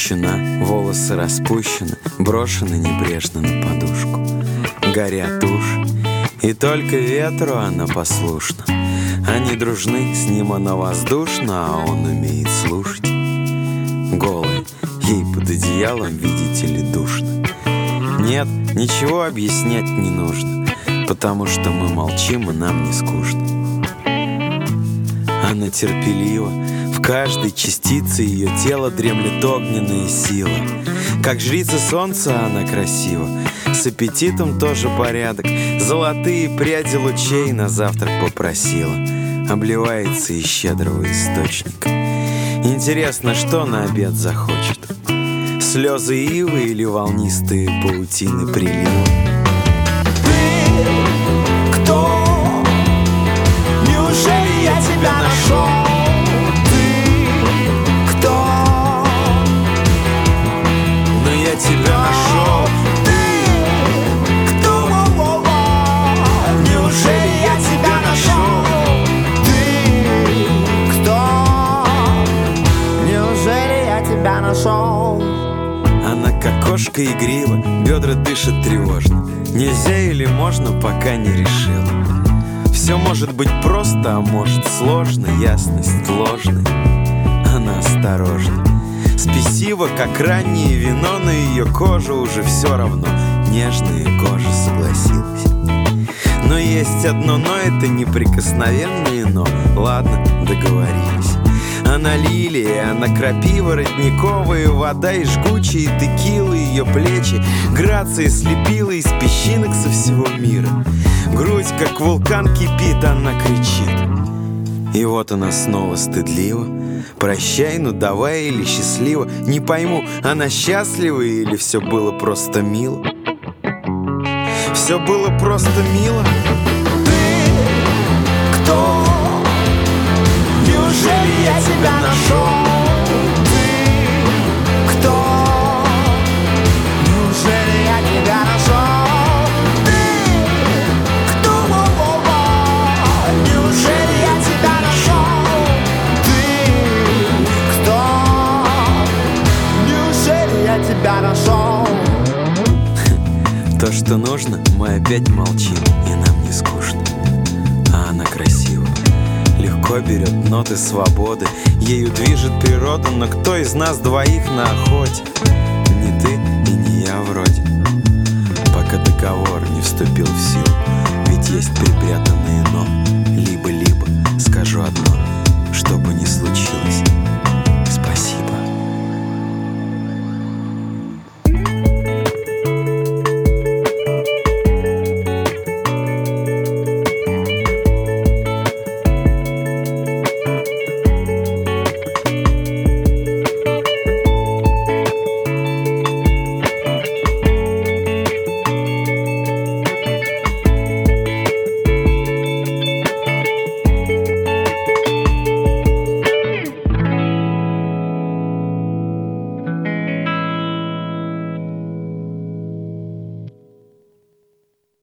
смущена, волосы распущены, брошены небрежно на подушку. Горят уши, и только ветру она послушна. Они дружны, с ним она воздушна, а он умеет слушать. Голая, ей под одеялом, видите ли, душно. Нет, ничего объяснять не нужно, потому что мы молчим, и нам не скучно. Она терпелива, в каждой частице ее тела дремлет огненная сила. Как жрица солнца она красива, с аппетитом тоже порядок. Золотые пряди лучей на завтрак попросила, обливается из щедрого источника. Интересно, что на обед захочет? Слезы ивы или волнистые паутины прилива? Ты кто? Неужели я тебя нашел? Ты кто? Но я тебя нашел. Ты кто? Неужели я тебя нашел? Ты кто? Неужели я тебя нашел? Она как кошка игрива, бедра дышат тревожно. Нельзя или можно, пока не решила. Все может быть просто, а может сложно. Ясность ложная, она осторожна. Спесива, как раннее вино, на ее коже уже все равно. Нежная кожа согласилась. Но есть одно но, это неприкосновенное но. Ладно, договорились. Она лилия, она крапива родниковая, вода и жгучие текилы, ее плечи грация слепила из песчинок со всего мира. Грудь, как вулкан, кипит, она кричит. И вот она снова стыдлива. Прощай, ну давай или счастливо. Не пойму, она счастлива или все было просто мило? Все было просто мило. Ты кто? Неужели я тебя нашел? Ты кто? Неужели я тебя нашел? Ты кто? Неужели я тебя нашел? Ты кто? Неужели я тебя нашел? То, что нужно, мы опять молчим, и нам не скучно. А она красива, легко берет ноты свободы, ею движет природа. Но кто из нас двоих на охоте? Не ты и не я вроде, пока договор не вступил в силу.